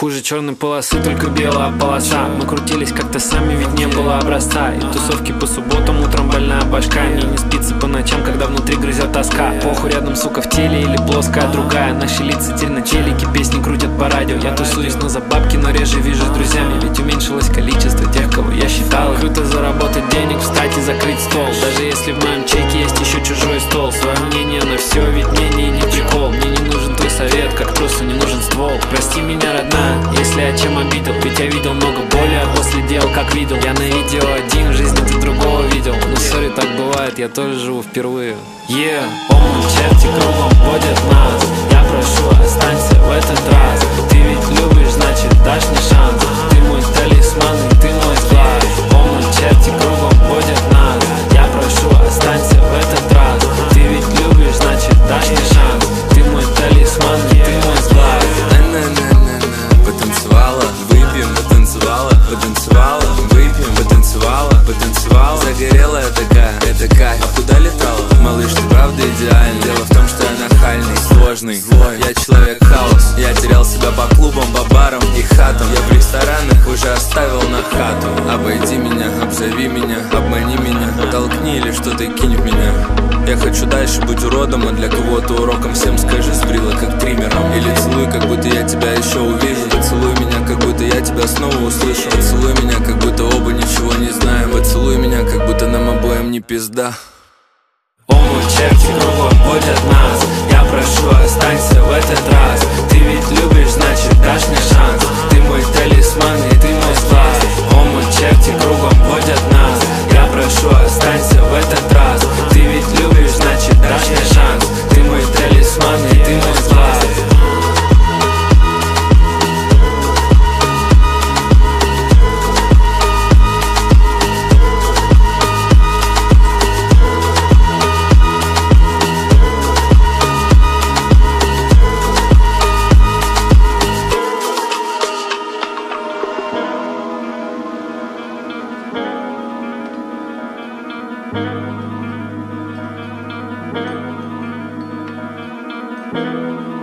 Хуже черной полосы, только белая полоса. Мы крутились как-то сами, ведь не было образца. И тусовки по субботам, утром больная башка. Мне не спится по ночам, когда внутри грызет тоска. Похуй рядом, сука, в теле или плоская другая. Наши лица теперь на телеке, песни крутят по радио. Я тусуюсь, но за бабки, но реже вижу с друзьями. Ведь уменьшилось количество тех, кого я считал. Круто заработать денег, встать и закрыть стол. Даже если в моем чеке есть еще чужой стол. Свое мнение на все, ведь мнение не прикол. Мне не нужен твой совет, как трусу не нужен ствол. Прости меня, родная, если я чем обидел. Ведь я видел много боли, а после делал как видел. Я на видео один, в жизни ты другого видел. Но сори, так бывает, я тоже живу впервые. Помню, черти кругом водят нас. Я прошу, останься в этот раз. Ты ведь любишь, значит дашь мне шанс. Ты мой талисман и ты мой глаз. Помню, черти кругом водят нас. Я прошу, останься в этот раз. Ты ведь любишь, значит дашь мне шанс. Ты мой талисман и ты мой глаз. Потанцевала, выпьем, потанцевала, потанцевала, выпьем, потанцевала, потанцевала. Загорелая такая, это кайф. А куда летала? Малыш, ты правда идеальный. Дело в том, что я нахальный, сложный, злой. Я человек хаос. Я терял себя по клубам, по барам и хатам. Я в ресторанах уже оставил на хату. Обойди меня, обзови меня, обмани меня, толкни или что-то кинь в меня. Я хочу дальше быть уродом, а для кого-то уроком. Всем скажи, сбрила как триммером. Или целуй, как будто я тебя еще увижу. Поцелуй меня, как будто я тебя снова услышу. Поцелуй меня, как будто оба ничего не знаем. Поцелуй меня, как будто нам обоим не пизда. Черти кругом водят нас. Я прошу, останься в этот раз. Ты ведь любишь, значит дашь мне шанс. Ты мой талисман и ты мой глаз. Черти кругом водят нас. Я прошу, останься в этот раз. Ты ведь любишь, значит дашь мне шанс. Ты мой талисман и ты мой глаз. Thank you.